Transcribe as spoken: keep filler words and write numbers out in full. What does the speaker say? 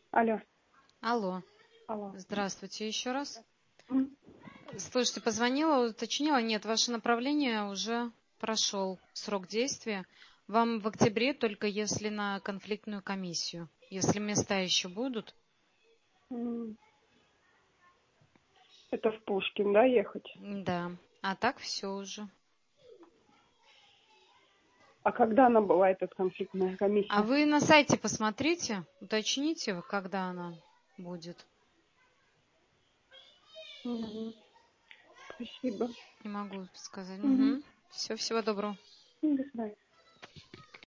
Алло. Алло. Алло. Здравствуйте еще раз. М. Слушайте, позвонила, уточнила. Нет, ваше направление уже прошел срок действия. Вам в октябре только если на конфликтную комиссию. Если места еще будут. М. Это в Пушкин, да, ехать? Да. А так все уже. А когда она была, эта конфликтная комиссия? А вы на сайте посмотрите, уточните, когда она будет. Мгм. Спасибо. Не могу сказать. Мгм. Угу. Все, всего доброго. До свидания.